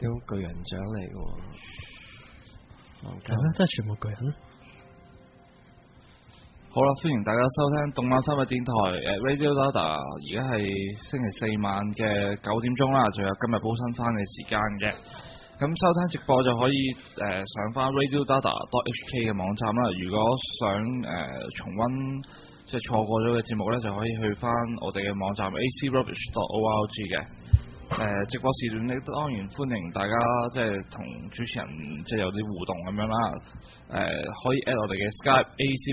屌巨人獎嚟嘅喎， 係咩？真係全部巨人。 好啦，歡迎大家收聽動漫三日電台Radio Dada， 而家係星期四晚嘅9點鐘啦，仲有今日補新番嘅時間嘅。咁收聽直播就可以上翻 Radio Dada.hk 嘅網站啦。如果想重溫即係錯過咗嘅節目呢，就可以去翻我哋嘅網站 acrubbish.org 嘅。直播時段呢，當然歡迎大家即係同主持人即係有啲互動咁樣啦。可以 at 我哋嘅 Skype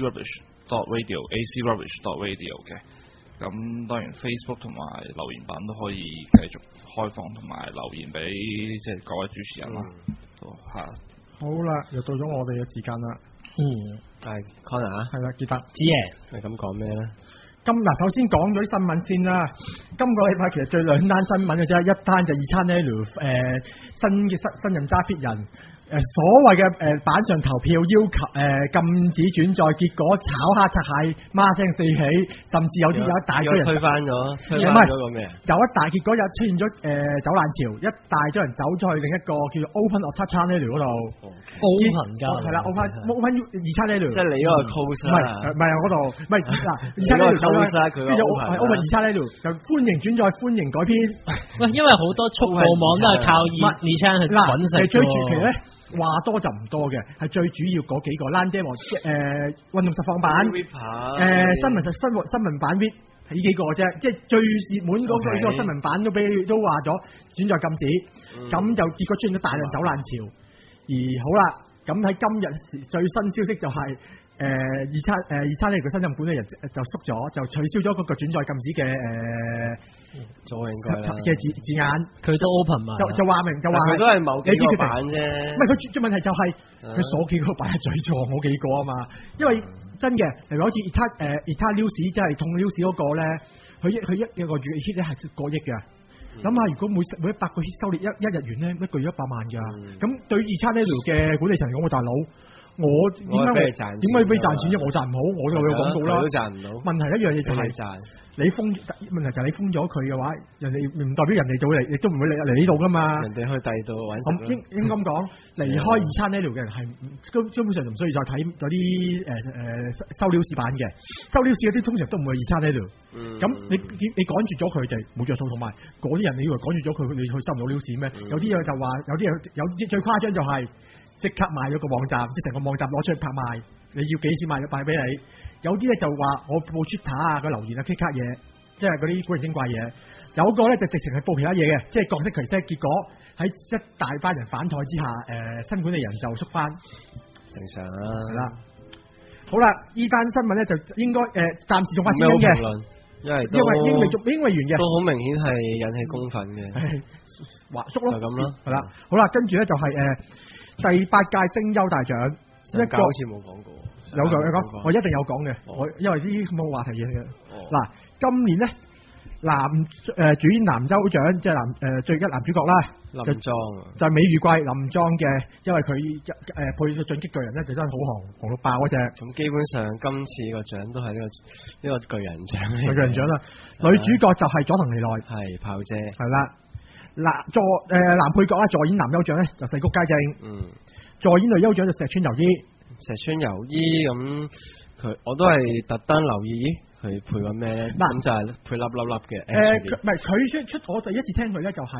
acrubbish.radio 嘅。咁當然 Facebook 同埋留言板都可以繼續開放同埋留言俾即係各位主持人啦。嚇、 好啦，又到咗我哋嘅時間啦。 係 Connor 係啦，記得知嘅。 你咁講咩咧？ 首先講咗啲新聞先啦。今個禮拜其實最兩單新聞嘅啫，一單就2XNL 新任揸 fit 人。所謂嘅板上投票要求禁止轉載，結果炒蝦拆蟹孖聲四起，甚至有一大堆人推翻咗個咩啊？ 有一大結果有出現咗走爛潮，一大堆人走咗去另一個叫做 Open of 2XNL 嗰度。 Open 㗎， 係啦 ，Open 2XNL， 即係你嗰個 close 唔係我嗰度，唔係嗱 2XNL 佢 Open 2XNL 就歡迎轉載，歡迎改編。 喂，因為好多速報網都係靠2XNL去揾食。 最傳奇咧。話多就唔多嘅，係最主要嗰幾個 Landem 運動實況版，新聞版 V 係呢幾個啫，即係最熱門嗰幾個新聞版都話咗選擇禁止，咁就結果出現咗大量走爛潮。而好啦，咁喺今日最新消息就係2XNL嘅新任管理人就縮咗，就取消咗嗰個轉載禁止嘅嘅字眼， 佢都 open 嘛， 就話明就話佢都係某幾個版啫。唔係佢最問題就係佢所幾個版係最錯嗰幾個啊嘛，因為真嘅，例如好似 Eta-News 即係痛 news 嗰個咧，佢一個月 hit 咧係過億嘅。諗下如果每100個 hit 收列一日元咧，一個月100萬㗎。咁對於 2XNL 嘅管理層嚟講，我大佬。我點解俾你賺錢啫？我賺唔好，我就有廣告啦。 都賺唔到。 問題一樣嘢就係你封，問題就係你封咗佢嘅話，人哋唔代表人哋就會嚟，亦都唔會嚟呢度噶嘛。 人哋去第二度揾食。 應該咁講，離開2XNL嘅人係根本上就唔需要再睇嗰啲收料市版嘅，收料市嗰啲通常都唔會 2XNL。咁你趕絕咗佢就冇着數，同埋嗰啲人你以為趕絕咗佢，你去收唔到料市咩？有啲嘢就話，有啲最誇張就係。即刻賣咗個網站，即係成個網站攞出去拍賣，你要幾錢賣俾你？有啲咧就話我報 Twitter 啊，個留言啊 K 卡嘢，即係嗰啲古靈精怪嘢。有個咧就直情係報其他嘢嘅，即係各式其式。結果喺一大班人反台之下，新管理人就縮翻， 正常啦。 係啦，好啦，呢單新聞咧就應該暫時仲發展緊嘅， 因為完嘅， 都好明顯係引起公憤嘅， 話縮咯， 就咁咯， 係啦。好啦，跟住咧就係第8屆聲優大獎， 一個好似冇講過， 有講，我一定有講嘅，我因為啲冇話題嘢嘅。嗱，今年咧主演男優獎即係最佳男主角啦， 林莊就係美羽貴林莊嘅，因為佢配咗進擊巨人咧就真係好紅到爆嗰隻。 咁基本上今次個獎都係呢個巨人獎， 巨人獎啦。女主角就係佐藤莉奈， 係炮姐，係啦。男配角啦，助演男優獎咧就細谷佳正，助演女優獎就石川由依。 石川由依咁我都係特登留意佢配個咩咧？咁就係配粒嘅。 唔係佢出我第一次聽佢咧就係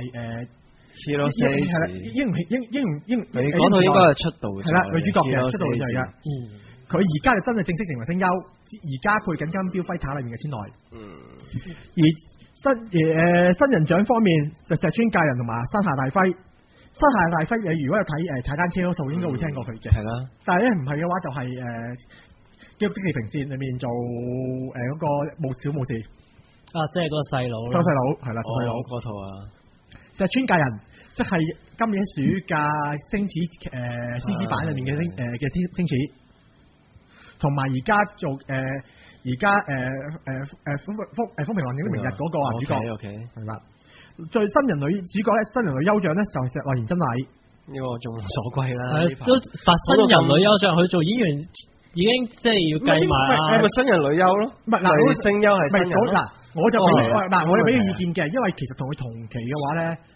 Hero Stage 英你講到應該係出道嘅， 係啦，女主角嘅出道就係嘅。佢而家就真係正式成為聲優，而家配緊金標輝塔裏面嘅千奈。而新人獎方面就石川介人同埋山下大輝。山下大輝你如果有睇踩單車嗰數，應該會聽過佢嘅。係啦，但係咧唔係嘅話就係叫激地平線裏面做嗰個小武士。 啊，即係嗰個細佬。 周細佬係啦，周細佬嗰套啊。石川介人即係今年暑假星矢獅子版裏面嘅星矢，同埋而家做而家風平浪靜的明日嗰個主角係啦。最新人女主角咧，新人女優獎咧就係石內田真禮， 呢個眾所歸啦。 都發新人女優獎，佢做演員已經即係要計埋咪新人女優咯。唔係嗱，聲優係新人。 嗱，我就俾個意見嘅，因為其實同佢同期嘅話咧，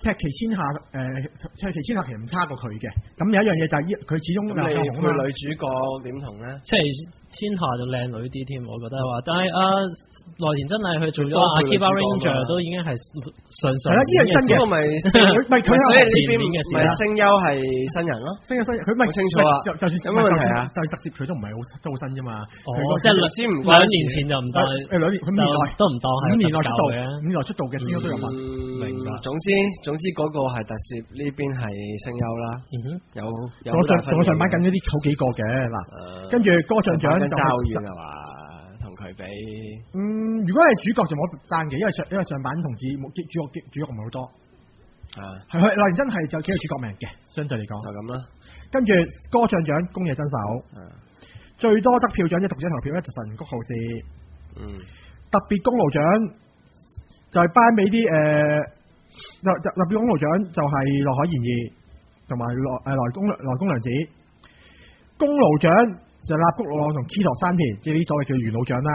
赤旗千夏赤旗千夏其實唔差過佢嘅。咁有一樣嘢就係佢始終咁你紅啊嘛。 女主角點同咧？ 即係天下就靚女啲添，我覺得話。但係內田真係佢做咗阿 Kiba Ranger 都已經係上係啦，呢樣真嘅。 咁咪佢所以呢邊嘅事咪聲優係新人咯， 聲優新人佢咪好清楚啊。 就算有乜問題啊？ 就係特攝佢都唔係都好新啫嘛。 即係先唔 2年前就唔當 2年，佢5年內都唔當係 5年內出道嘅 ，5年內出道嘅聲優都有份。 明白。總之嗰個係特攝，呢邊係聲優啦。有我上班緊嗰啲好幾個嘅嗱，跟住歌唱獎就爭遠係嘛？同佢比， 如果係主角就冇得爭嘅，因為上版同主角唔係好多。係佢內田真係就幾個主角命嘅，相對嚟講。 就咁啦。跟住歌唱獎宮野真守，最多得票獎嘅讀者投票咧就神谷浩史。特別功勞獎就係頒俾啲特別功勞獎就係內海賢二同埋內宮良子。功勞獎就立谷六郎同 Kito 山田，即係啲所謂叫元老獎啦。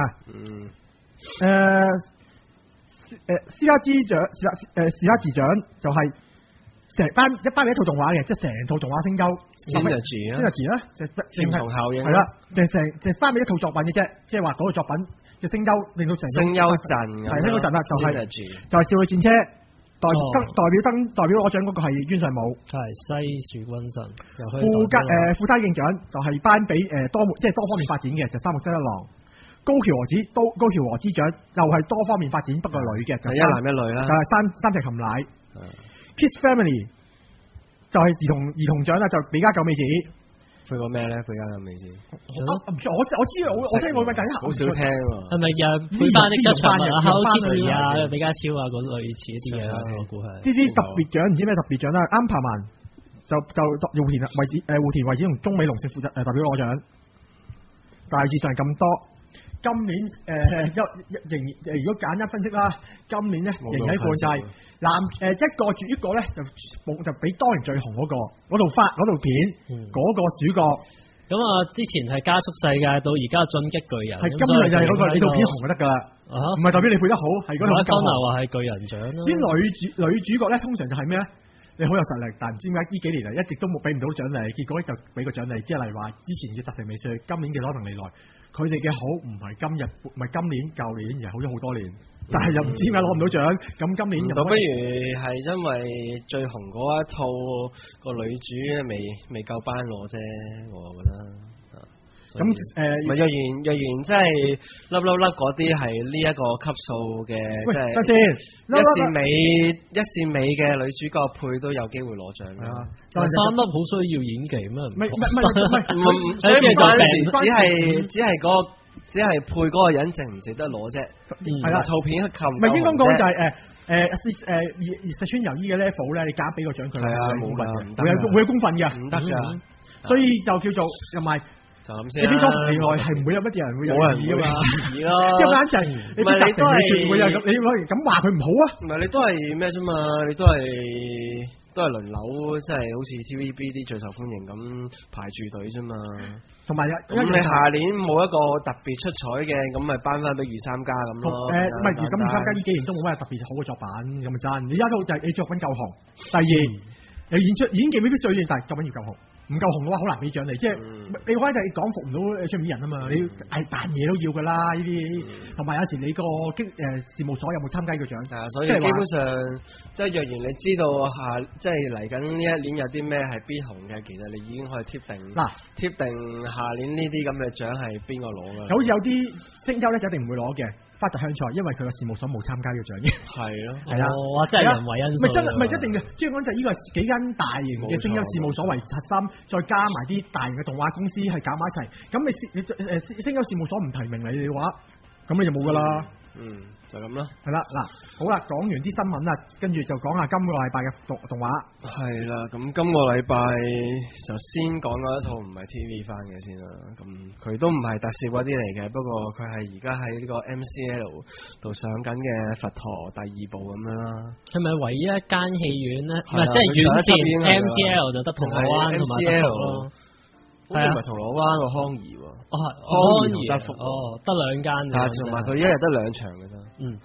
斯卡茲獎就係成班一套動畫嘅，即係成套動畫聲優。Synergy 啦，正係效應係啦，就翻俾一套作品嘅啫，即係話嗰個作品嘅聲優令到成聲優陣係聲優陣啦，就係少女戰車代表攞獎嗰個係淵上武， 係西樹君臣。 富山競獎就係頒俾多方面發展嘅，就三木真一郎。高橋和之獎又係多方面發展，不過女嘅就一男一女啦， 就係三隻琴奶。Kiss Family 就係兒童獎啦，就比嘉久美子。 配過咩咧？比嘉久美子。 我知我聽過，但係好少聽喎。 係咪又配翻啲吉祥物啊、Hello Kitty 啊、比嘉超啊嗰類似啲嘢啦？我估係。呢啲特別獎唔知咩特別獎啦。安柏曼就戶田惠子同中美龍勝負責代表攞獎。大致上係咁多。今年如果簡單分析啦，今年咧仍然喺冠勢。一個咧就比當年最紅嗰套片嗰個主角。 咁啊，之前係加速世界到而家進擊巨人。係今日就係嗰個呢套片紅就得㗎啦。唔係代表你配得好，係嗰套夠紅。 話係巨人獎咯。 啲女主角咧，通常就係咩咧？你好有實力，但唔知點解呢幾年嚟一直都冇俾唔到獎勵，結果就俾個獎勵。即係例如話，之前嘅澤城美穗，今年嘅攞藤利來。佢哋嘅好唔係今年舊年，而係好咗好多年，但係又唔知點解攞唔到獎。咁今年倒不如係因為最紅嗰一套個女主未夠班攞啫，我覺得。咁咪若然即係粒嗰啲係呢一個級數嘅，即係一線尾嘅女主角配都有機會攞獎啦。 但係3粒好需要演技咩？唔係， 所以嗰陣時只係配嗰個人值唔值得攞啫。係啦，套片冚唔係應該講就係石川由依嘅 level 咧，你夾俾個獎佢係啊，冇份嘅，會有公憤嘅， 唔得㗎。 所以就叫做同埋。 就咁先。 你俾咗例外係唔會有乜嘢人會有意㗎嘛？ 意咯。 即係啱就係你俾特定你説會有咁，你咁話佢唔好啊？ 唔係你都係咩啫嘛？你都係輪流，即係好似 TVB 啲最受歡迎咁排住隊啫嘛。同埋咁你下年冇一個特別出彩嘅，咁咪頒翻俾御三家咁咯。 唔係咁御三家呢幾年都冇乜特別好嘅作品咁咪真。你而家都就係你作品夠紅，第二你演技未必最靚，但係作品要夠紅。唔夠紅嘅話，好難俾獎你，即係你可能就係講服唔到出面啲人啊嘛，你扮嘢都要㗎啦呢啲，同埋有時你個事務所有冇參加呢個獎？ 所以基本上即係若然你知道即係嚟緊呢一年有啲咩係必紅嘅，其實你已經可以貼定下年呢啲咁嘅獎係邊個攞㗎？ 好似有啲聲優咧就一定唔會攞嘅。花澤香菜，因為佢個事務所冇參加呢個獎嘅。 係咯， 係啦， 真係人為因素。 唔係一定嘅，即係講就呢個幾間大型嘅聲優事務所為核心，再加埋啲大型嘅動畫公司係搞埋一齊。咁你聲優事務所唔提名你嘅話，咁你就冇㗎啦。 就咁啦。 係啦，嗱，好啦，講完啲新聞啦，跟住就講下今個禮拜嘅動畫。 係啦，咁今個禮拜就先講嗰一套唔係 TV 翻嘅先啦。咁佢都唔係特攝嗰啲嚟嘅，不過佢係而家喺呢個 MCL 度上緊嘅佛陀第2部咁樣啦。係咪唯一一間戲院咧？唔係，即係院線 MCL 就得銅鑼灣同埋德福咯。係啊，唔係銅鑼灣個康怡喎。康怡同德福。得2間。同埋佢一日得2場嘅啫。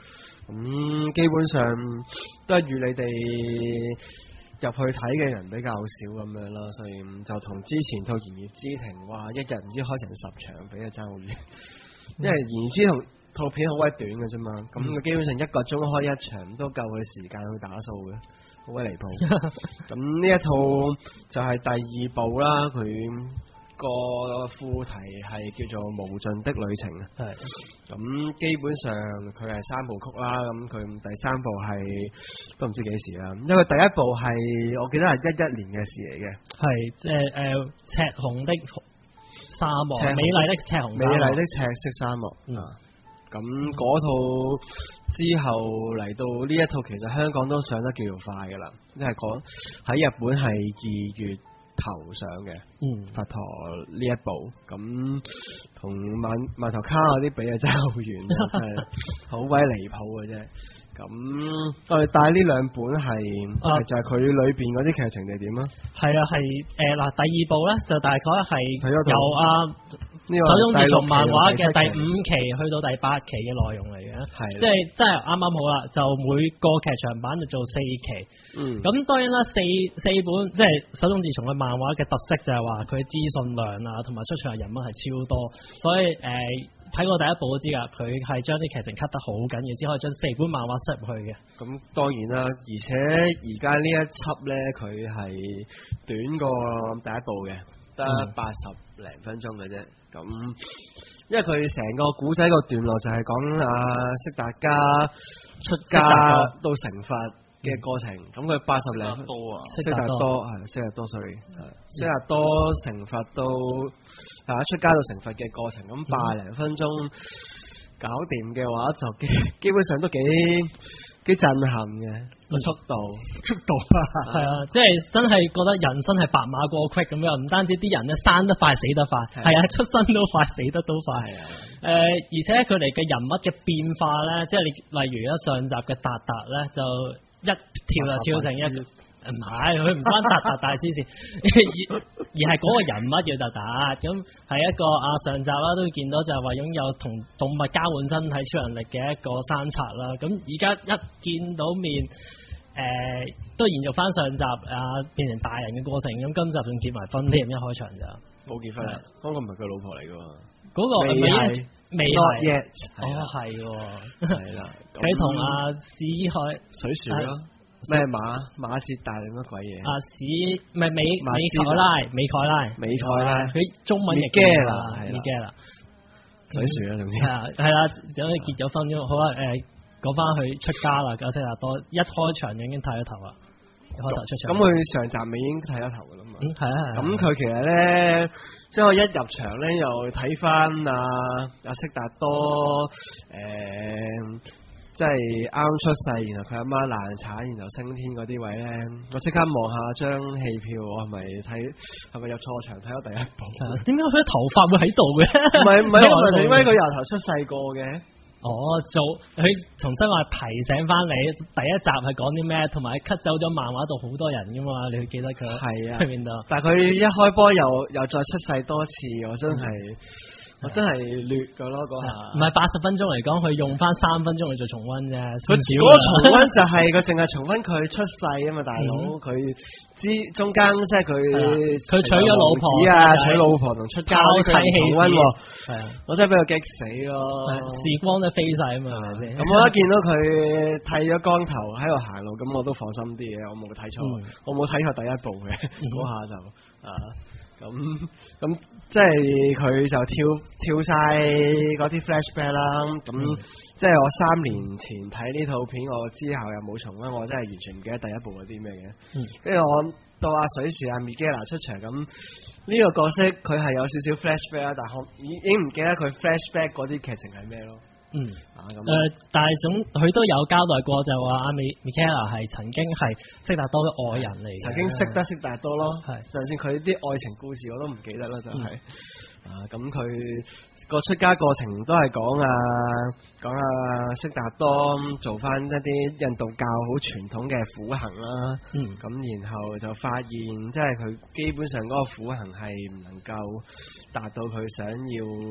咁基本上都係與你哋入去睇嘅人比較少咁樣啦，所以就同之前套《言葉之庭》哇，一日唔知開成10場，比啊爭好遠。因為《言葉之庭》套片好鬼短嘅啫嘛，咁佢基本上1個鐘開1場都夠佢時間去打掃嘅，好鬼離譜。咁呢一套就係第2部啦，佢個副題係叫做《無盡的旅程》啊。 係。 咁基本上佢係3部曲啦，咁佢第3部係都唔知幾時啦，因為第1部係我記得係11年嘅事嚟嘅。 係即係赤紅的沙漠，美麗的赤紅沙漠， 美麗的赤色沙漠。咁嗰套之後嚟到呢一套，其實香港都上得叫做快㗎啦，因為喺日本係2月頭上嘅。佛陀呢一部，咁同萬頭卡嗰啲比啊真係好遠，真係好鬼離譜嘅啫。咁我哋帶呢2本係就係佢裏邊嗰啲劇情定點啊？ 係啊，係嗱，第2部咧就大概係由手冢治蟲漫畫嘅第5期去到第8期嘅內容嚟嘅，即係真係啱啱好啦，就每個劇場版就做4期。咁當然啦，四本即係手冢治蟲嘅漫畫嘅特色就係話佢資訊量啊，同埋出場嘅人物係超多，所以睇過第1部都知㗎，佢係將啲劇情 cut 得好緊要，先可以將4本漫畫塞入去嘅。咁當然啦，而且而家呢一輯咧，佢係短過第1部嘅，得80零分鐘嘅啫。咁因為佢成個古仔個段落就係講悉達加出家到成佛嘅過程，咁佢80零多啊，悉達多 sorry， 悉達多成佛到出家到成佛嘅過程，咁80零分鐘搞掂嘅話，就基本上都幾震撼嘅個速度啊， 係啊，即係真係覺得人生係白馬過隙咁樣，唔單止啲人咧生得快死得快，係啊，出生都快死得都快，而且佢哋嘅人物嘅變化咧，即係你例如上集嘅達達咧，就一跳就跳成一個。唔係，佢唔關達大師事，而係嗰個人物叫達達。咁係一個上集啦，都見到就係話擁有同動物交換身體超能力嘅一個山賊啦。咁而家一見到面，都延續翻上集變成大人嘅過程。咁今集仲結埋婚添，一開場就冇結婚啦。嗰個唔係佢老婆嚟㗎喎， 嗰個未係，係喎， 係啦。 佢同史海水樹咯。咩馬哲大定乜鬼嘢？ 唔係美凱拉，佢中文譯嘅啦，水樹啦，總之係啦，就結咗婚咁。好啦，講翻去出家啦，悉達多一開場已經剃咗頭啦，一開頭出場。咁佢上集咪已經剃咗頭噶啦嘛？ 係啊。咁佢其實咧，即係我一入場咧，又睇翻悉達多即係啱出世，然後佢阿媽難產，然後升天嗰啲位咧，我即刻望下張戲票，我係咪入錯場睇咗第1部？ 點解佢頭髮會喺度嘅？ 唔係，點解佢由頭出世過嘅？ 佢重新話提醒翻你第1集係講啲咩，同埋 cut 走咗漫畫度好多人噶嘛，你會記得佢？係啊，邊度？但係佢一開波又再出世多次，我真係劣噶咯嗰下，唔係80分鐘嚟講，佢用翻3分鐘去做重溫啫。佢嗰個重溫就係佢淨係重溫佢出世啊嘛，大佬佢中間即係佢娶咗老婆娶老婆同出家啲重溫，係啊，我真係俾佢激死咯。時光都飛晒啊嘛，係咪先？咁我一見到佢剃咗光頭喺度行路，咁我都放心啲嘅，我冇睇錯，我冇睇錯第1部嘅嗰下就咁即係佢就跳晒嗰啲 flashback 啦，咁即係我3年前睇呢套片，我之後又冇重溫，我真係完全唔記得第1部嗰啲咩嘅。跟住我到水樹Miguel 出場，咁呢個角色佢係有少少 flashback 啦，但係我已經唔記得佢 flashback 嗰啲劇情係咩咯。但係佢都有交代過，就話Miguel 係曾經係悉達多嘅愛人嚟嘅，曾經識得悉達多咯。就算佢啲愛情故事我都唔記得啦，就係咁佢個出家過程都係講悉達多做翻一啲印度教好傳統嘅苦行啦。咁然後就發現，即係佢基本上嗰個苦行係唔能夠達到佢想要嘅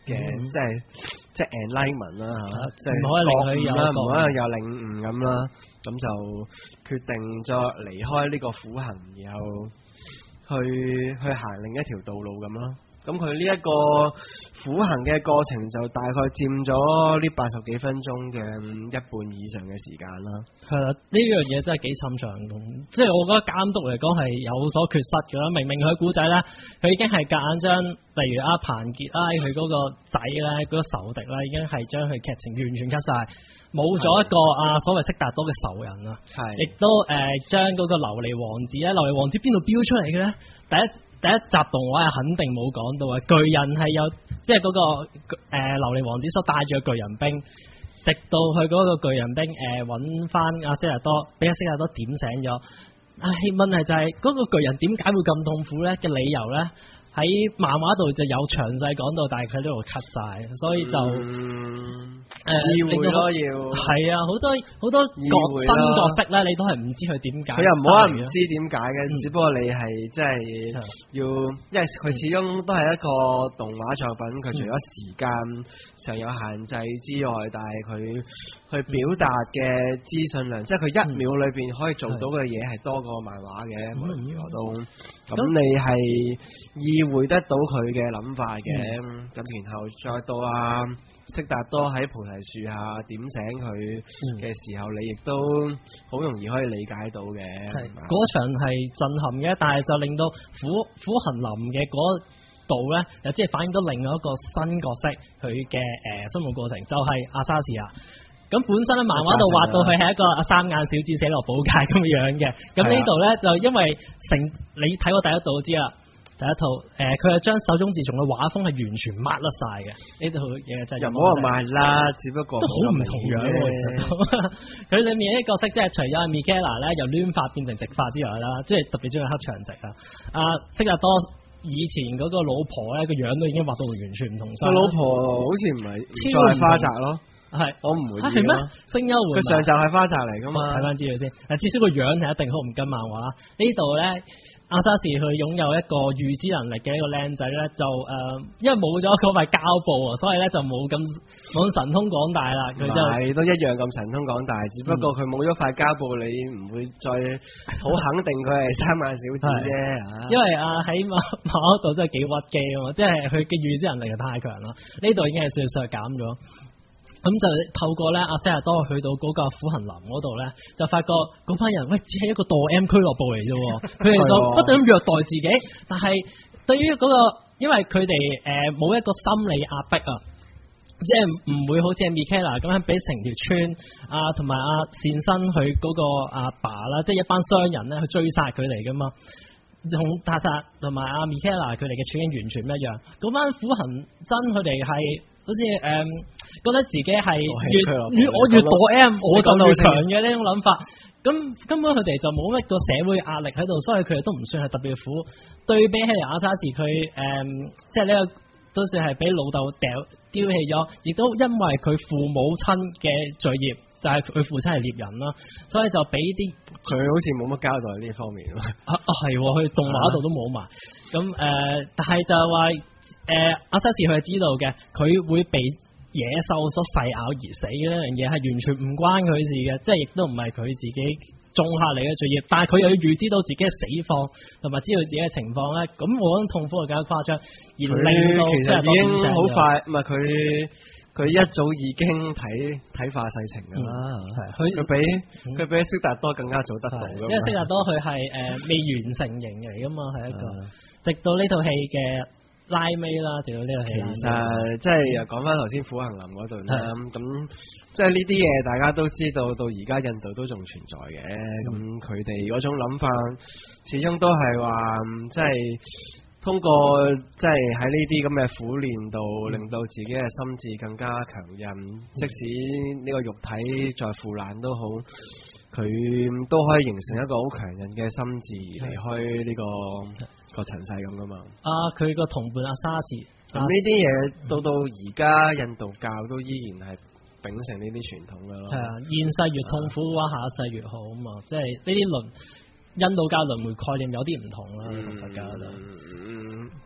即係 enlightenment 啦嚇，即係唔可以令佢有唔可以有領悟咁啦，咁就決定咗離開呢個苦行，然後去行另一條道路咁咯。咁佢呢一個苦行嘅過程就大概佔咗呢80幾分鐘嘅一半以上嘅時間啦。 係啦，呢樣嘢真係幾尋常咁，即係我覺得監督嚟講係有所缺失嘅啦。明明佢古仔咧，佢已經係夾硬將，例如阿彭傑拉佢嗰個仔咧，嗰個仇敵咧，已經係將佢劇情完全 cut 晒，冇咗一個所謂悉達多嘅仇人啦。係，亦都將嗰個琉璃王子咧，琉璃王子邊度飆出嚟嘅咧？第一集動畫係肯定冇講到啊！巨人係有，即係嗰個琉璃王子所帶住嘅巨人兵，直到去嗰個巨人兵揾翻阿悉達多，俾阿悉達多點醒咗。問題就係嗰個巨人點解會咁痛苦咧？嘅理由咧，喺漫畫度就有詳細講到，但係佢呢度 cut 晒，所以就意會咯，要係啊，好多新角色咧，你都係唔知佢點解。 佢又唔好話唔知點解嘅，只不過你係即係要，因為佢始終都係一個動畫作品，佢除咗時間上有限制之外，但係佢去表達嘅資訊量，即係佢1秒裏邊可以做到嘅嘢係多過漫畫嘅，無論如何都。咁你係意會得到佢嘅諗法嘅，咁然後再到悉達多喺菩提樹下點醒佢嘅時候，你亦都好容易可以理解到嘅。 嗰場係震撼嘅，但係就令到苦行林嘅嗰度咧，又即係反映到另外一個新角色佢嘅生活過程，就係阿莎士亞。咁本身咧漫畫度畫到佢係一個三眼小子死落寶界咁樣嘅，咁呢度咧就因為你睇過第一度知啦。第一套佢係將手冢治蟲嘅畫風係完全抹甩晒嘅，呢套嘢真係又唔好話抹啦，只不過都好唔同樣喎。佢裏面啲角色即係除咗阿 Michaela 咧由攣髮變成直髮之外啦，即係特別中意黑長直啊。悉達多以前嗰個老婆咧個樣都已經畫到完全唔同晒。 佢老婆好似唔係再係花澤咯，係我唔會知係咩？聲優換佢上集係花澤嚟噶嘛？ 睇翻資料先，至少個樣係一定好唔跟漫畫啦。呢度咧。阿莎士佢擁有一個預知能力嘅一個靚仔咧，就因為冇咗嗰塊膠布啊，所以咧就冇咁神通廣大啦。佢就係都一樣咁神通廣大，只不過佢冇咗塊膠布，你唔會再好肯定佢係三眼小子啫。 因為喺漫畫度真係幾屈機啊嘛，即係佢嘅預知能力係太強啦。呢度已經係削減咗。咁就透過咧阿悉達多去到嗰個苦行林嗰度咧，就發覺嗰班人只係一個墮 M 俱樂部嚟啫，佢哋就不斷咁虐待自己。但係對於嗰個，因為佢哋冇一個心理壓迫啊，即係唔會好似阿 Michaela 咁樣俾成條村同埋善生佢嗰個阿爸啦，即係一班商人咧去追殺佢哋噶嘛。同塔塔同埋阿 Michaela 佢哋嘅處境完全唔一樣。嗰班苦行僧佢哋係好似覺得自己係越墮 M 我就越強嘅呢種諗法，咁根本佢哋就冇乜個社會壓力喺度，所以佢哋都唔算係特別苦。對比起阿莎士佢即係呢個都算係俾老豆丟棄咗，亦都因為佢父母親嘅罪孽，就係佢父親係獵人啦，所以就俾啲佢好似冇乜交代呢方面係佢動畫度都冇埋。咁但係就係話阿莎士佢係知道嘅，佢會被野獸所噬咬而死嘅呢樣嘢係完全唔關佢事嘅，即係亦都唔係佢自己種下嚟嘅罪孽，但係佢又要預知到自己嘅死況，同埋知道自己嘅情況咧，咁我覺得痛苦係更加誇張，而令到其實已經好快，唔係佢一早已經睇化世情噶啦，佢比悉達多更加早得到， 因為悉達多佢係未完成型嚟噶嘛，係一個直到呢套戲嘅拉尾啦，直到呢個戲。其實即係又講翻頭先苦行林嗰度啦，咁即係呢啲嘢大家都知道，到而家印度都仲存在嘅。咁佢哋嗰種諗法，始終都係話，即係通過即係喺呢啲咁嘅苦練度，令到自己嘅心智更加強韌。即使呢個肉體再腐爛都好，佢都可以形成一個好強韌嘅心智，離開呢個塵世咁噶嘛。 佢個同伴阿莎士， 咁呢啲嘢到而家印度教都依然係秉承呢啲傳統噶咯。係啊， 現世越痛苦嘅話，下一世越好啊嘛。即係呢啲印度教輪迴概念有啲唔同啦，同佛教就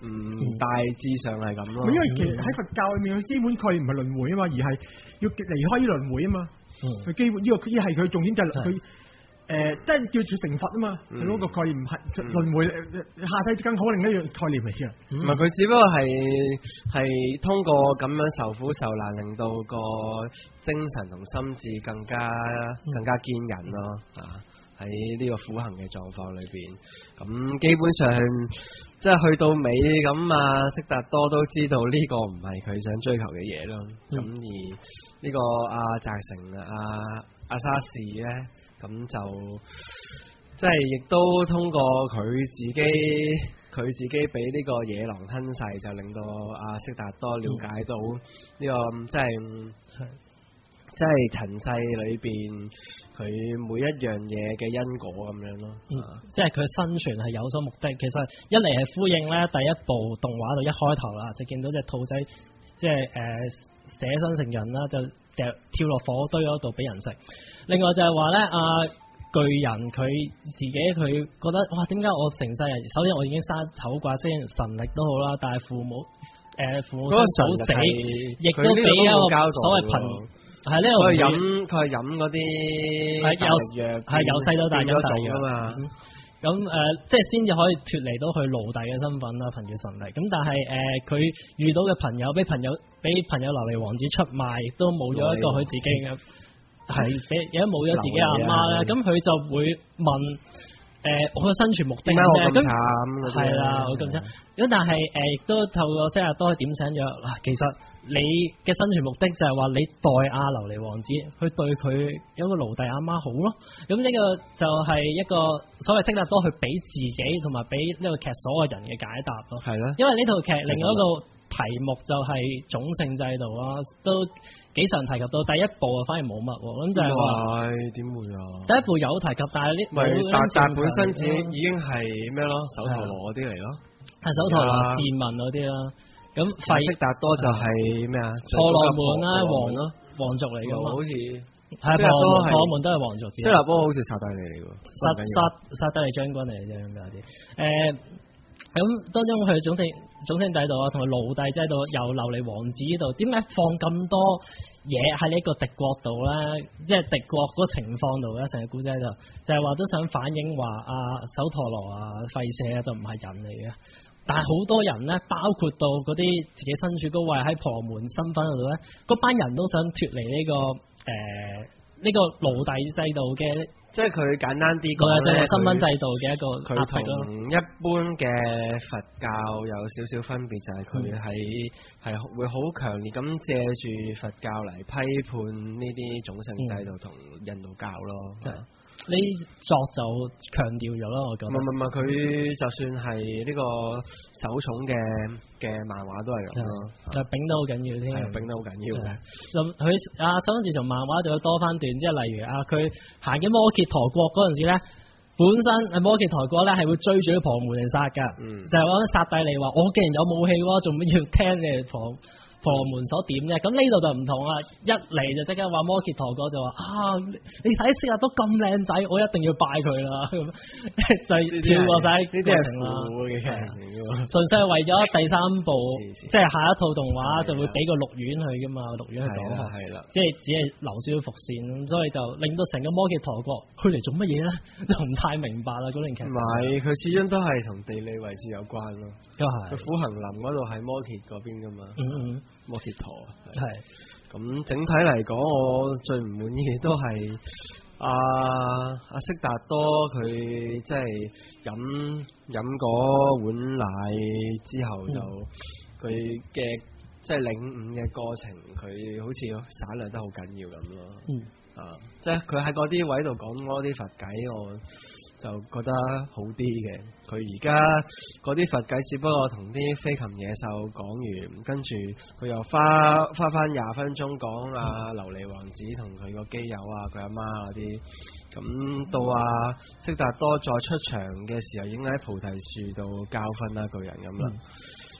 大致上係咁咯。 因為其實喺佛教裏面，基本概念唔係輪迴啊嘛，而係要離開呢輪迴啊嘛。佢基本呢個呢係佢重點就係佢即係叫做成佛啊嘛。佢嗰個概念唔係輪迴，下世更好另一樣概念嚟嘅。 唔係佢只不過係通過咁樣受苦受難，令到個精神同心智更加堅韌咯。喺呢個苦行嘅狀況裏邊，咁基本上即係去到尾咁啊，悉達多都知道呢個唔係佢想追求嘅嘢咯。咁而呢個澤成阿沙士咧，咁就即係亦都通過佢自己俾呢個野狼吞噬，就令到悉達多了解到呢個即係塵世裏邊佢每一樣嘢嘅因果咁樣咯。 即係佢生存係有所目的。其實一嚟係呼應咧第一部動畫度一開頭啦，就見到隻兔仔即係捨身成人啦，就跳落火堆嗰度俾人食。另外就係話咧巨人佢自己佢覺得哇，點解我成世人首先我已經生醜寡，雖然神力都好啦，但係父母早死，亦都俾一個所謂貧。係呢個佢係飲嗰啲藥， 係由細到大飲大藥嘛。 咁即係先至可以脫離到佢奴隸嘅身份啦，憑住神力。咁但係佢遇到嘅朋友，俾朋友琉璃王子出賣，亦都冇咗一個佢自己嘅，亦都冇咗自己阿媽咧。咁佢就會問我嘅生存目的點解我咁慘？ 係啦，我咁慘。咁但係亦都透過悉達多點醒咗嗱，其實你嘅生存目的就係話你代琉璃王子去對佢有個奴隸阿媽好咯。咁呢個就係一個所謂悉達多去俾自己同埋俾呢個劇所有人嘅解答咯。係咯，因為呢套劇另外一個題目就係種姓制度啦，都幾常提及到。第一部反而冇乜，咁就係話點會啊？ 第一部有提及，但係呢但本身已經係咩咯？手陀羅嗰啲嚟咯， 係手陀羅賤民嗰啲啦。咁悉達多就係咩啊？ 婆羅門啦，皇族嚟嘅， 好似係婆羅門都係皇族。 悉達多好似薩帝利嚟嘅， 薩帝利將軍嚟嘅啫，咁有啲咁當中佢種姓制度啊，同埋奴隸制度，由琉璃王子呢度，點解放咁多嘢喺呢個敵國度咧？即係敵國嗰個情況度咧，成個古仔就係話都想反映話手陀羅吠舍就唔係人嚟嘅。但係好多人咧，包括到嗰啲自己身處高位喺婆羅門身份嗰度咧，嗰班人都想脫離呢個奴隸制度嘅。即係佢簡單啲講咧，身份制度嘅一個佢同一般嘅佛教有少少分別，就係佢係會好強烈咁借住佛教嚟批判呢啲種姓制度同印度教咯。 呢作就強調咗咯，我覺得。 唔，佢就算係呢個手塚嘅漫畫都係咁咯。 就丙得好緊要添， 丙得好緊要嘅。 就佢手塚治虫漫畫就會多翻段，即係例如佢行緊摩羯陀國嗰陣時咧，本身摩羯陀國咧係會追住啲婆羅門嚟殺㗎。就係講薩帝利話：我既然有武器喎，做乜要聽你哋婆羅門所點啫？咁呢度就唔同啦，一嚟就即刻話摩羯陀國就話你睇悉達多咁靚仔，我一定要拜佢啦，咁就跳過晒呢啲情啦。純粹係為咗第三部，即係下一套動畫就會俾個鹿丸去噶嘛，鹿丸去講學，即係只係留少少伏線，咁所以就令到成個摩羯陀國佢嚟做乜嘢咧，就唔太明白啦嗰段劇情。 唔係，佢始終都係同地理位置有關咯。 都係。佢苦行林嗰度係摩羯嗰邊噶嘛。摩羯陀係。 咁整體嚟講，我最唔滿意嘅都係悉達多佢即係飲嗰碗奶之後就佢嘅即係領悟嘅過程，佢好似省略得好緊要咁咯。即係佢喺嗰啲位度講嗰啲佛偈，我就覺得好啲嘅。佢而家嗰啲佛偈只不過同啲飛禽野獸講完，跟住佢又花翻20分鐘講琉璃王子同佢個基友佢阿媽嗰啲。咁到悉達多再出場嘅時候，已經喺菩提樹度教訓巨人咁啦。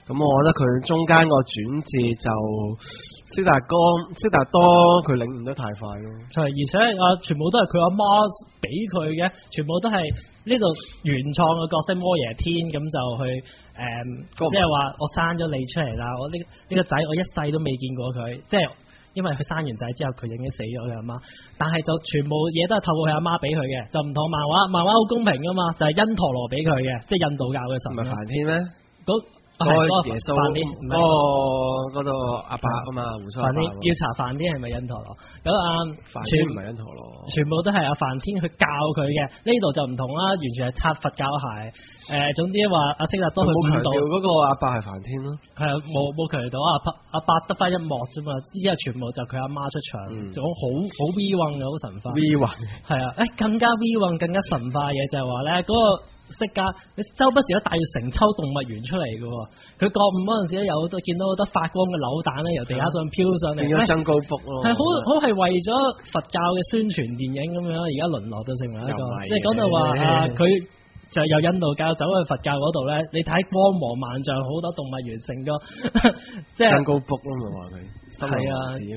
咁我覺得佢中間個轉折就悉達多佢領悟得太快咯。 係，而且全部都係佢阿媽俾佢嘅，全部都係呢度原創嘅角色摩耶天，咁就去即係話我生咗你出嚟啦，我呢個仔我一世都未見過佢，即係因為佢生完仔之後佢已經死咗佢阿媽，但係就全部嘢都係透過佢阿媽俾佢嘅，就唔同漫畫好公平噶嘛，就係因陀羅俾佢嘅，即係印度教嘅神。唔係梵天咩？ 係耶穌嗰度阿伯啊嘛，胡鬚阿伯。 要查梵天係咪印陀羅？咁梵天唔係印陀羅， 全部都係阿梵天去教佢嘅。呢度就唔同啦，完全係擦佛教鞋。總之話阿悉達多去悟道嗰個阿伯係梵天咯。係啊， 冇強調到阿伯得翻一幕啫嘛，之後全部就佢阿媽出場，仲好 V 運嘅，好神化。 V 運係啊，更加 V 運更加神化嘅就係話咧嗰個。釋迦，你周不時都帶住成秋動物園出嚟嘅喎，佢覺悟嗰陣時咧有見到好多發光嘅扭蛋咧由地下上飄上嚟， 變咗增高幅咯， 係好係為咗佛教嘅宣傳電影咁樣，而家淪落到成為一個，即係講到話佢就由印度教走去佛教嗰度咧，你睇光芒萬丈，好多動物園成個即係增高幅咯嘛話佢，係啊，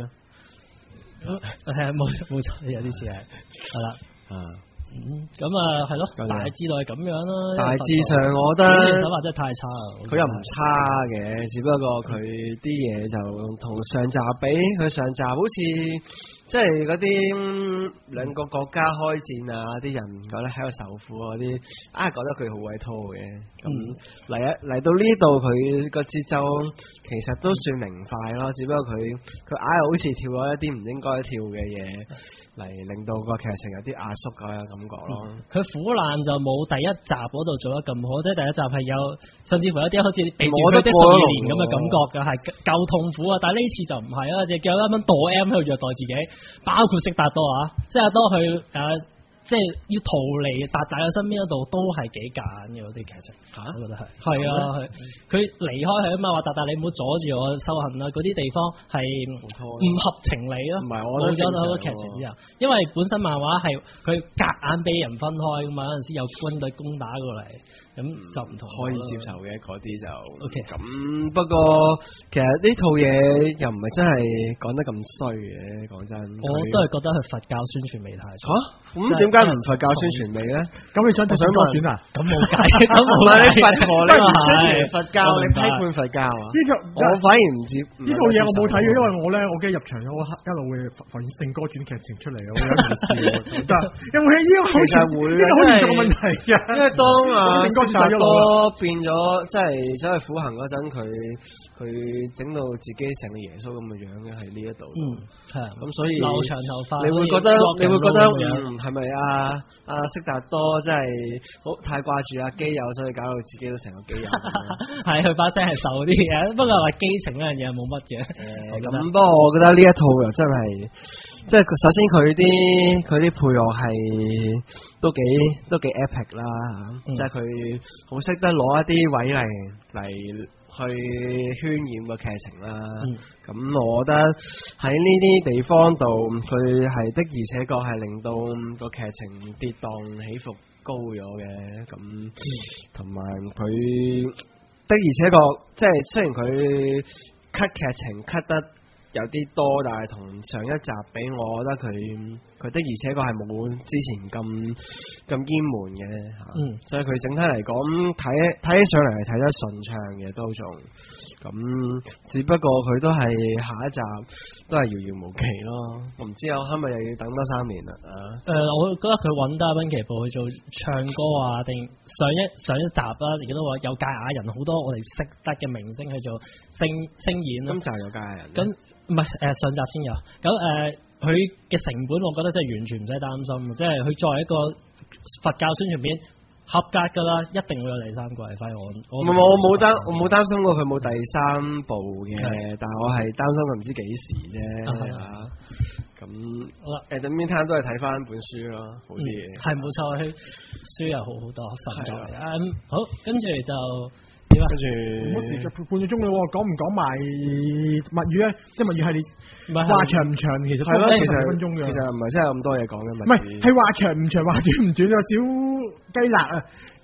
係啊冇錯，有啲事係啦咁係咯，大致就係咁樣啦。 大致上我覺得手法真係太差啦。 佢又唔差嘅，只不過佢啲嘢就同上集比，佢上集好似即係嗰啲兩個國家開戰啊，啲人覺得喺度受苦嗰啲，覺得佢好鬼拖嘅。咁嚟到呢度，佢個節奏其實都算明快咯，只不過佢好似跳咗一啲唔應該跳嘅嘢。嚟令到個劇情有啲壓縮嘅感覺咯。 佢苦難就冇第一集嗰度做得咁好，即係第一集係有，甚至乎有啲好似被奪去的12年咁嘅感覺嘅，係夠痛苦啊！但係呢次就唔係啊，就叫一蚊墮 M 喺度虐待自己，包括悉達多啊，悉達多去即係要逃離達達嘅身邊嗰度都係幾揀嘅嗰啲劇情，我覺得係啊，佢離開佢啊嘛，話達達你唔好阻住我修行啦，嗰啲地方係唔合情理咯，冇咗好多劇情之後，因為本身漫畫係佢夾硬俾人分開㗎嘛，有陣時有軍隊攻打過嚟，咁就唔同可以接受嘅嗰啲就 OK。 咁不過其實呢套嘢又唔係真係講得咁衰嘅，講真， 我都係覺得佢佛教宣傳味太重。 咁點解唔佛教宣傳味咧？ 咁你想睇《想歌傳》啊？ 咁冇計，咁冇啦。 你佛陀你唔宣傳佛教，你批判佛教啊？呢套我反而唔接呢套嘢，我冇睇嘅，因為我驚入場我一路會浮現《聖歌傳》劇情出嚟，我有冇事？有冇呢個好似會呢個好嚴重嘅問題㗎？ 因為當悉達多變咗，即係走去苦行嗰陣，佢整到自己成個耶穌咁嘅樣嘅喺呢一度。 係啊。 咁所以留長頭髮， 你會覺得係咪悉達多真係好太掛住阿基友，所以搞到自己都成個基友。 係佢把聲係瘦啲嘅，不過話基情嗰樣嘢冇乜嘅。 咁不過我覺得呢一套又真係，即係首先佢啲配樂係都幾 epic 啦，即係佢好識得攞一啲位嚟去渲染個劇情啦。咁我覺得喺呢啲地方度，佢係的而且確係令到個劇情跌宕起伏高咗嘅。咁同埋佢的而且確，即係雖然佢 cut 劇情 cut 得有啲多，但係同上一集比，我覺得佢的而且確係冇之前咁淹悶嘅嚇。所以佢整體嚟講睇起上嚟係睇得順暢嘅都仲咁，只不過佢都係下一集都係遙遙無期咯。我唔知我係咪又要等多3年啦我覺得佢揾得濱崎步去做唱歌啊，定上一集啦，自己都話有堺雅人好多我哋識得嘅明星去做聲演啦。 咁就係有堺雅人。咁唔係上集先有。咁佢嘅成本，我覺得真係完全唔使擔心，即係佢作為一個佛教宣傳片合格㗎啦，一定會有第3季。反而我冇擔心過佢冇第3部嘅，但係我係擔心佢唔知幾時啫。咁好啦，at the meantime都係睇翻本書咯，好啲嘢。係冇錯，佢書又好多神作嚟。好，跟住就。跟住冇事，就半個鐘啦。講唔講埋物語咧？即係物語系列，話長唔長？其實係咯，10分鐘嘅。其實唔係真係咁多嘢講嘅。唔係，係話長唔長，話短唔短啊？小雞肋啊！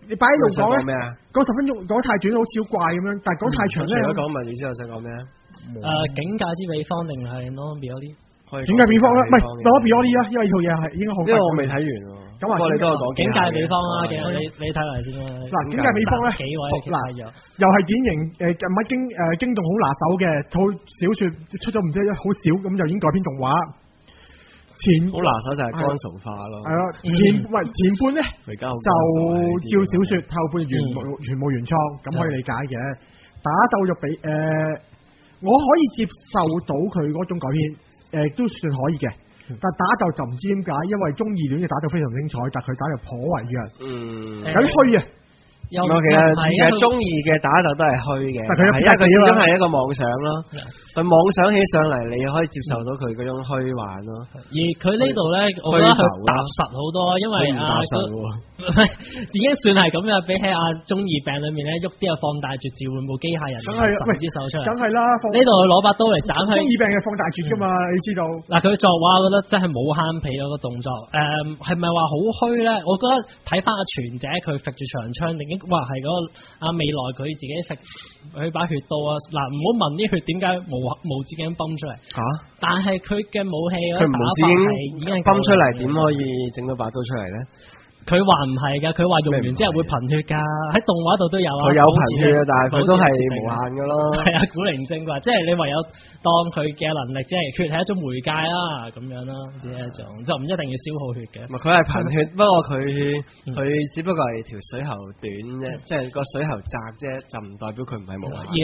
你擺喺度講咧， 咩啊？ 講10分鐘講太短好似好怪咁樣，但係講太長咧。 除咗講文語之後，想講咩啊？ 境界之比方定係 non beyond？ 境界比方啦，唔係non beyond 啦，因為呢套嘢係應該好。 因為我未睇完喎。咁我哋都係講境界比方啦，你睇埋先啦。 嗱，境界比方咧， 幾位嗱又係典型近乜驚動好拿手嘅套小説出咗唔知好少咁就已經改編動畫。 好拿手就係乾燥化咯。 係啊，前半咧就照小説，後半全部原創，咁可以理解嘅。打鬥就比我可以接受到佢嗰種改編，都算可以嘅。但打鬥就唔知點解，因為中二戀嘅打鬥非常精彩，但佢打鬥頗為弱，有啲虛啊。 其實中二嘅打鬥都係虛嘅，但係因為佢始終係一個妄想咯。佢妄想起上嚟，你可以接受到佢嗰種虛幻咯。 而佢呢度咧，我覺得佢踏實好多，因為已經算係咁樣，比起中二病裏面咧，喐啲又放大絕召喚部機械人，十支手出嚟。梗係啦，呢度攞把刀嚟斬佢。中二病係放大絕噶嘛，你知道？嗱，佢作畫，我覺得真係冇慳皮嗰個動作。係咪話好虛咧？我覺得睇翻阿全姐佢揈住長槍，定哇係嗰個未來佢自己揈佢把血刀啊！嗱，唔好問啲血點解無止境泵出嚟嚇，但係佢嘅武器佢無止境已經泵出嚟，點可以整到把刀出嚟咧？ 佢話唔係㗎，佢話用完之後會貧血㗎，喺動畫度都有啊。 佢有貧血，但係佢都係無限㗎咯。 係啊，古靈精怪，即係你唯有當佢嘅能力，即係血係一種媒介啦，咁樣啦，只係一種，就唔一定要消耗血嘅。 佢係貧血，不過佢只不過係條水喉短啫，即係個水喉窄啫，就唔代表佢唔係無限。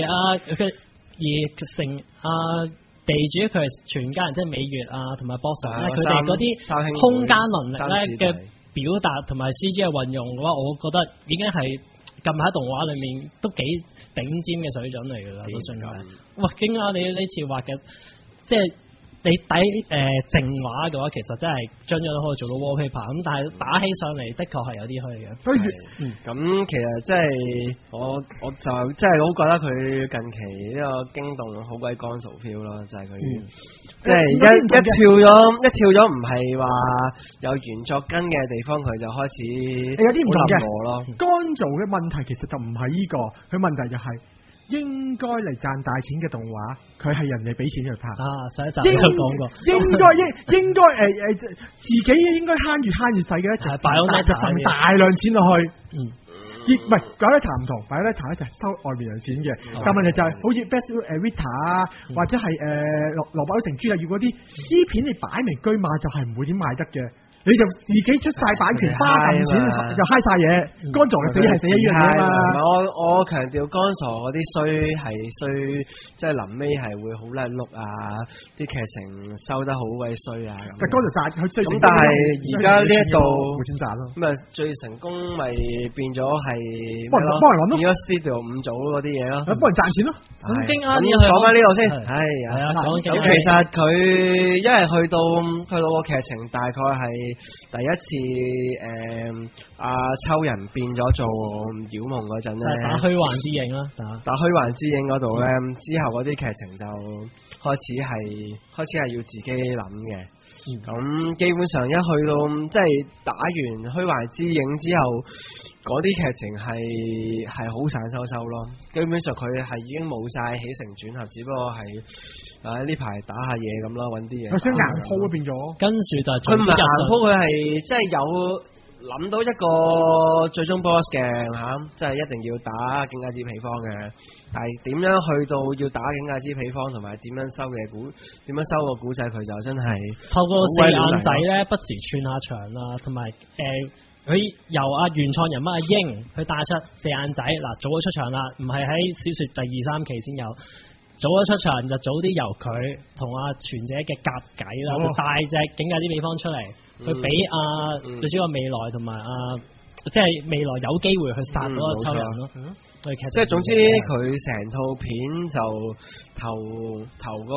地主佢係全家人，即係美月同埋波神咧，佢哋嗰啲空間能力咧嘅表達同埋 CG 嘅運用嘅話，我覺得已經係近排動畫裏面都幾頂尖嘅水準嚟㗎啦，都算係。哇！經過你呢次畫嘅，即係你睇靜畫嘅話，其實真係將都可以做到 wallpaper 咁，但係打起上嚟的確係有啲虛嘅。 咁其實即係我就真係好覺得佢近期呢個驚動好鬼乾燥 feel 咯，就係佢即係一跳咗唔係話有原作根嘅地方，佢就開始有啲唔同嘅咯。 乾燥嘅問題其實就唔係呢個，佢問題就係應該嚟賺大錢嘅動畫，佢係人哋俾錢去拍。 上一集都講過， 應該自己應該慳越使嘅咧，就係份大量錢落去。唔係搞得談唔同，搞得談咧就係收外面人錢嘅。但問題就係好似 Best Vita 或者係蘿蔔城豬啊，要嗰啲呢片你擺明居馬就係唔會點賣得嘅。你就自己出晒版權，花咁錢就嗨晒嘢，乾燥嘅死係死一樣嘢嘛。 我強調乾燥嗰啲衰係衰，即係臨尾係會好叻碌啊！啲劇情收得好鬼衰啊！ 但乾燥賺佢衰。 咁但係而家呢一度冇錢賺咯。 咁啊最成功咪變咗係幫人揾咯， 變咗 Studio 5組嗰啲嘢咯， 幫人賺錢咯。 咁經啱啲講翻呢度先，係咁其實佢因為去到個劇情大概係。第一次秋人變咗做妖夢嗰陣咧， 打虛幻之影啦， 打虛幻之影嗰度咧，之後嗰啲劇情就開始係要自己諗嘅。咁基本上一去到即係打完虛幻之影之後，嗰啲劇情係好散收收咯。基本上佢係已經冇晒起承轉合，只不過係呢排打下嘢咁啦，揾啲嘢。 佢想硬鋪變咗， 跟住就佢唔係硬鋪，佢係即係有諗到一個最終 boss 嘅即係一定要打境界之彼方嘅。但係點樣去到要打境界之彼方，同埋點樣收個古仔，佢就真係透過四眼仔咧，不時串下場啦，同埋佢由原創人物阿英去帶出四眼仔嗱，早咗出場啦，唔係喺小說第2、3期先有，早咗出場就早啲由佢同全姐嘅夾計啦，就帶隻境界之彼方出嚟，去俾女主角未來同埋即係未來有機會去殺嗰個秋人咯。 即係總之佢成套片就頭嗰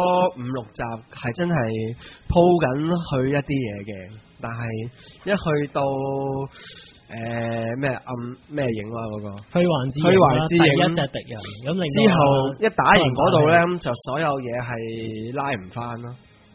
5-6集係真係鋪緊去一啲嘢嘅，但係一去到咩影啊嗰個虛幻之影第一隻敵人，咁之後一打完嗰度咧，就所有嘢係拉唔翻咯。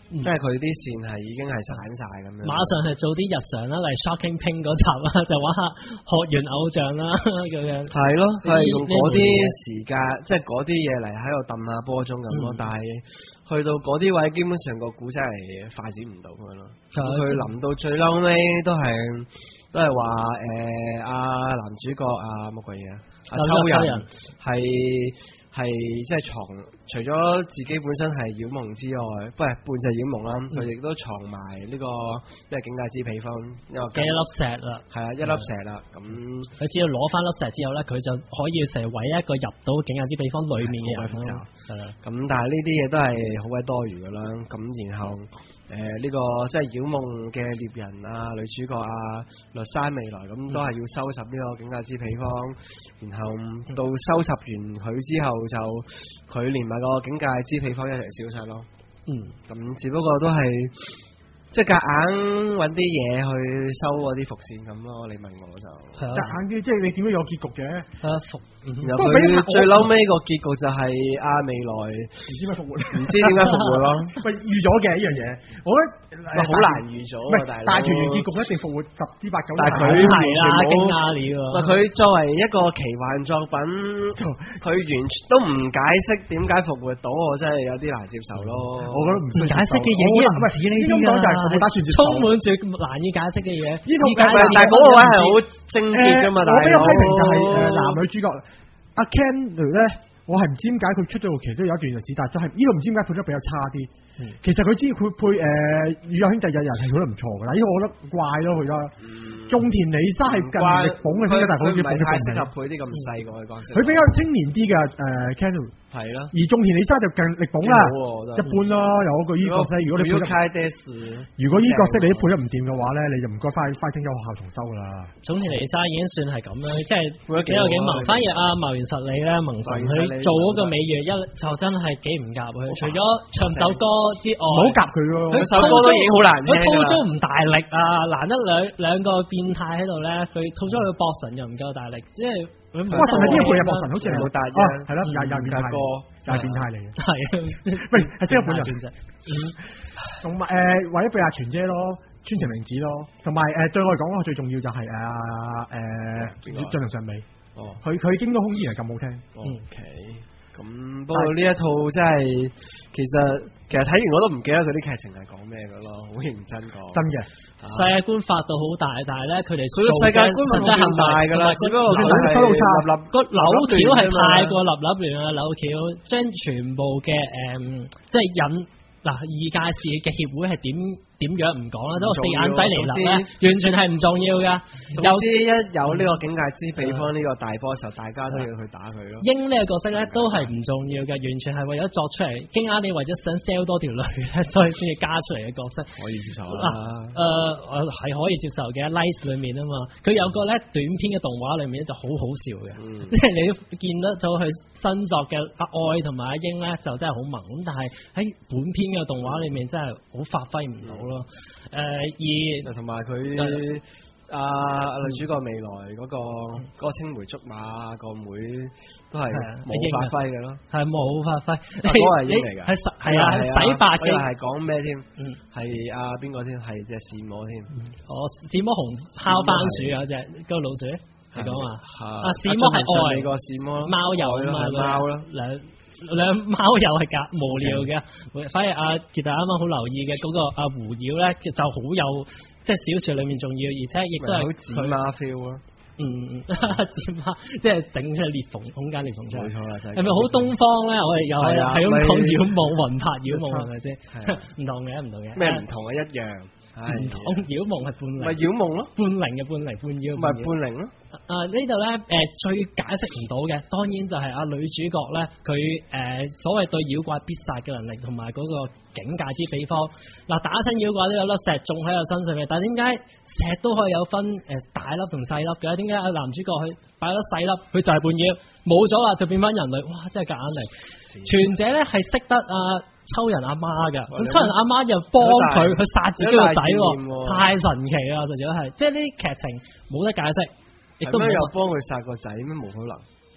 即係佢啲線係已經係散晒咁樣。 馬上係做啲日常啦，例如 Shocking Pink 嗰集啦，就玩下學園偶像啦咁樣。 係咯，佢係用嗰啲時間，即係嗰啲嘢嚟喺度揼下波鐘咁咯。但係去到嗰啲位，基本上個故真係發展唔到佢咯。佢臨到最嬲尾都係話阿男主角乜鬼嘢阿秋人係即係除咗自己本身係妖夢之外，不係半隻妖夢啦，佢亦都藏埋呢個即係境界之秘方，一粒石啦， 係啊，一粒石啦。咁佢只要攞翻粒石之後咧，佢就可以成為一個入到境界之秘方裏面嘅人咯。係啦，咁但係呢啲嘢都係好鬼多餘噶啦。咁然後呢個即係妖夢嘅獵人啊，女主角啊，律山未來咁都係要收拾呢個境界之秘方，然後到收拾完佢之後，就佢連埋個境界之秘方一齊消失咯。咁只不過都係即係夾硬揾啲嘢去收嗰啲伏線咁咯。你問我就夾硬啲，即係你點都有結局嘅。 然後佢最嬲尾個結局就係未來唔知點解復活咯。 喂，預咗嘅呢樣嘢，我覺得好難預咗。 大團圓結局一定復活10之8九。 但係佢係啦，驚訝了。佢作為一個奇幻作品，佢完全都唔解釋點解復活到，我真係有啲難接受咯。 我覺得唔解釋嘅嘢，唔似呢啲㗎，充滿住難以解釋嘅嘢。 但係嗰個位係好精結㗎嘛。 我比較批評就係男女主角。阿 Ken 咧，我係唔知點解佢出咗其實都有一段日子，但係都係呢個唔知點解配得比較差啲。其實佢配與有兄弟日係配得唔錯㗎啦，呢個我覺得怪咯佢啦。種田李沙係近力捧嘅先，但係佢唔太適合配啲咁細個嘅角色。 佢比較青年啲嘅Ken。係啦，而種田李沙就近力捧啦，一般咯。有一個依角色，如果你配得，如果依角色你都配得唔掂嘅話咧，你就唔該快清咗學校重修噶啦。 種田李沙已經算係咁啦，即係比較幾萌。反而阿茂原實里咧，萌神佢做嗰個美月一就真係幾唔夾佢。除咗唱首歌之外， 唔好夾佢喎。 佢首歌都已經好難聽啦。 佢套租唔大力啊，難得兩個變態喺度咧，佢套租佢博神又唔夠大力，即係。哇！神係邊個配啊？博神好似係冇大嘅，係咯，又變態哥，又係變態嚟嘅。係啊，喂，係即係本人啫。同埋或者配阿全姐咯，川城明子咯，同埋對我嚟講，我最重要就係進良尚美。哦，佢京都空衣係咁好聽。 OK。咁不過呢一套真係其實睇完我都唔記得佢啲劇情係講咩嘅咯，好認真講。 真嘅， 世界觀發到好大，但係咧佢哋個世界觀實在係大㗎啦，只不過個扭橋係太過立亂啊！扭橋將全部嘅即係引異界視嘅協會係點樣唔講啦，即係四眼仔嚟啦咧，完全係唔重要噶。 總之一有呢個境界之秘方呢個大波時候，大家都要去打佢咯。 鷹呢個角色咧都係唔重要嘅，完全係為咗作出嚟驚訝你，為咗想 sell 多條女咧，所以先至加出嚟嘅角色。 可以接受啦。 係可以接受嘅 ，Lice 裏面啊嘛，佢有個咧短篇嘅動畫裏面咧就好好笑嘅，即係你見得到佢新作嘅阿愛同埋阿鷹咧就真係好萌，咁但係喺本篇嘅動畫裏面真係好發揮唔到咯。 而同埋佢女主角未來嗰個青梅竹馬個妹都係冇發揮嘅咯，係冇發揮。 嗰個係鷹嚟㗎， 係啊，洗白嘅。 係講咩添？係邊個添？係隻視魔添。 視魔紅烤番薯有隻嗰個老鼠，係講話視魔係愛個視魔貓友啊嘛， 貓啦兩貓又係夾無聊嘅，反而傑達啱啱好留意嘅嗰個狐妖咧，就好有即係小說裏面重要，而且亦都係佢媽 feel 咯。 尖媽即係整出裂縫空間裂縫出嚟。冇錯啦，係咪好東方咧？我哋又係咁講妖夢魂魄妖夢係咪先？唔同嘅，唔同嘅。 咩唔同啊？一樣。 唔同妖夢係半靈， 咪妖夢咯， 半靈嘅半靈半妖， 咪半靈咯。 呢度咧最解釋唔到嘅，當然就係女主角咧，佢所謂對妖怪必殺嘅能力，同埋嗰個境界之秘方。嗱，打親妖怪都有粒石種喺佢身上嘅，但係點解石都可以有分大粒同細粒嘅？點解男主角去擺粒細粒，佢就係半妖，冇咗啦就變翻人類？哇！真係夾硬嚟。全者咧係識得秋人阿媽㗎，咁秋人阿媽又幫佢去殺自己個仔喎，太神奇啦！實在係，即係呢啲劇情冇得解釋，亦都冇又幫佢殺個仔咩？冇可能。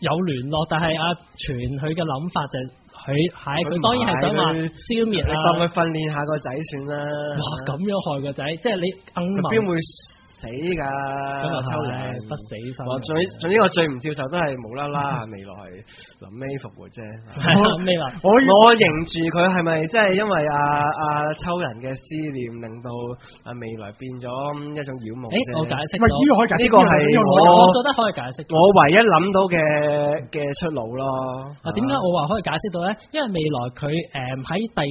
有聯絡，但係阿全佢嘅諗法就佢當然係想話消滅啊， 當佢訓練下個仔算啦。 哇！咁樣害個仔，即係你邊會死㗎？ 咁啊，抽人不死心。 總之我最唔接受都係無啦啦未來臨尾復活啫。 未來我認住佢係咪即係因為阿秋人嘅思念令到未來變咗一種妖夢啫？ 我解釋呢個係我覺得可以解釋。 我唯一諗到嘅出路咯。 點解我話可以解釋到咧？因為未來佢喺第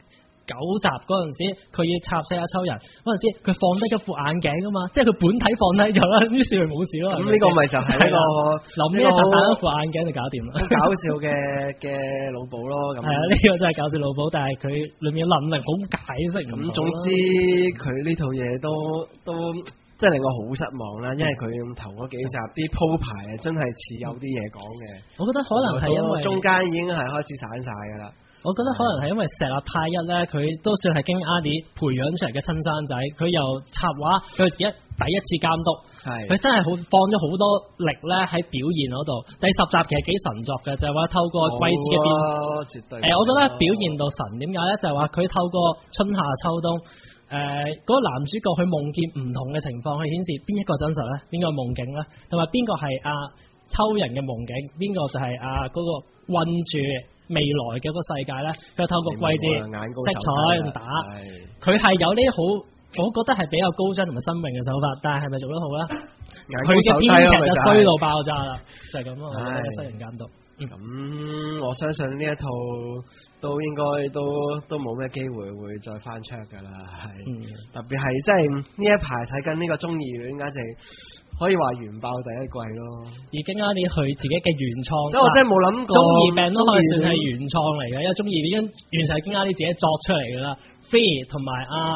9集嗰陣時，佢要插死阿秋人嗰陣時，佢放低咗副眼鏡啊嘛，即係佢本體放低咗啦，於是佢冇事咯。 咁呢個咪就係呢個臨尾就戴咗副眼鏡就搞掂啦。 搞笑嘅腦補咯，咁係啊，呢個真係搞笑腦補，但係佢裏面嘅能力好解釋唔到。 咁總之佢呢套嘢都即係令我好失望啦，因為佢頭嗰幾集啲鋪排真係似有啲嘢講嘅。 我覺得可能係因為中間已經係開始散晒㗎啦。 我覺得可能係因為石立太一咧，佢都算係經阿弟培養出嚟嘅親生仔，佢又插畫，佢第一次監督，佢真係放咗好多力咧喺表現嗰度。第10集其實幾神作嘅，就係話透過季節嘅變， 絕對我覺得表現到神。點解咧？就係話佢透過春夏秋冬，嗰個男主角去夢見唔同嘅情況，去顯示邊一個真實咧，邊個夢境咧，同埋邊個係阿秋人嘅夢境，邊個就係嗰個困住未來嘅個世界咧，佢透過季節色彩咁打，佢係有呢好，我覺得係比較高張同埋新穎嘅手法，但係咪做得好咧？佢嘅編劇就衰到爆炸啦，就係咁咯。我覺得新人監督。 咁我相信呢一套都應該都冇咩機會會再翻出㗎啦，係。特別係即係呢一排睇緊呢個中二戀，簡直可以話完爆第一季咯。 已經啱啲佢自己嘅原創， 即係我真係冇諗過。 中二病都可以算係原創嚟嘅，因為中二戀完全係經啱啲自己作出嚟㗎啦。Free 同埋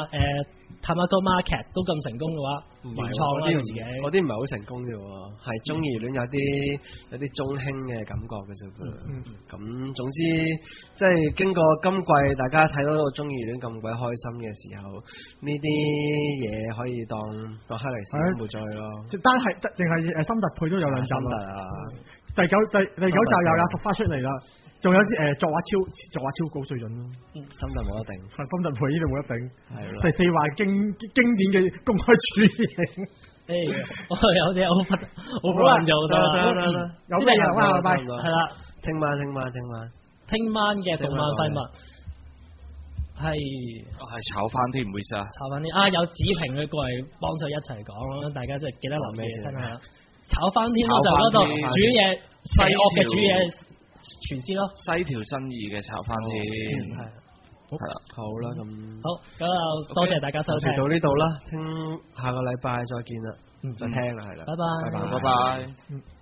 Tamago Market 都咁成功嘅話，原創啦自己。 嗰啲唔係好成功啫喎，係中二戀有啲中興嘅感覺嘅啫。咁總之即係經過今季大家睇到中二戀咁鬼開心嘅時候，呢啲嘢可以當克里斯活咗去咯。 單係淨係深特配都有2集啦。第9集又有10花出嚟啦。仲有啲作畫超高水準咯， 深特冇得頂， 深特配呢度冇得頂。 係第4話經典嘅公開處刑， 有啲好難做得， 有咩嘢啊？拜拜， 係啦， 聽晚嘅動漫廢物係炒翻添，唔好意思啊， 炒翻啲有子平佢過嚟幫手一齊講咯，大家真係記得留意聽下。炒翻天咯，就嗰度煮嘢邪惡嘅煮嘢。廚師咯， 西條真義嘅炒翻天， 係啦，好啦咁， 好咁就多謝大家收聽， 到呢度啦，聽下個禮拜再見啦，再聽啦，係啦， 拜拜， 拜拜。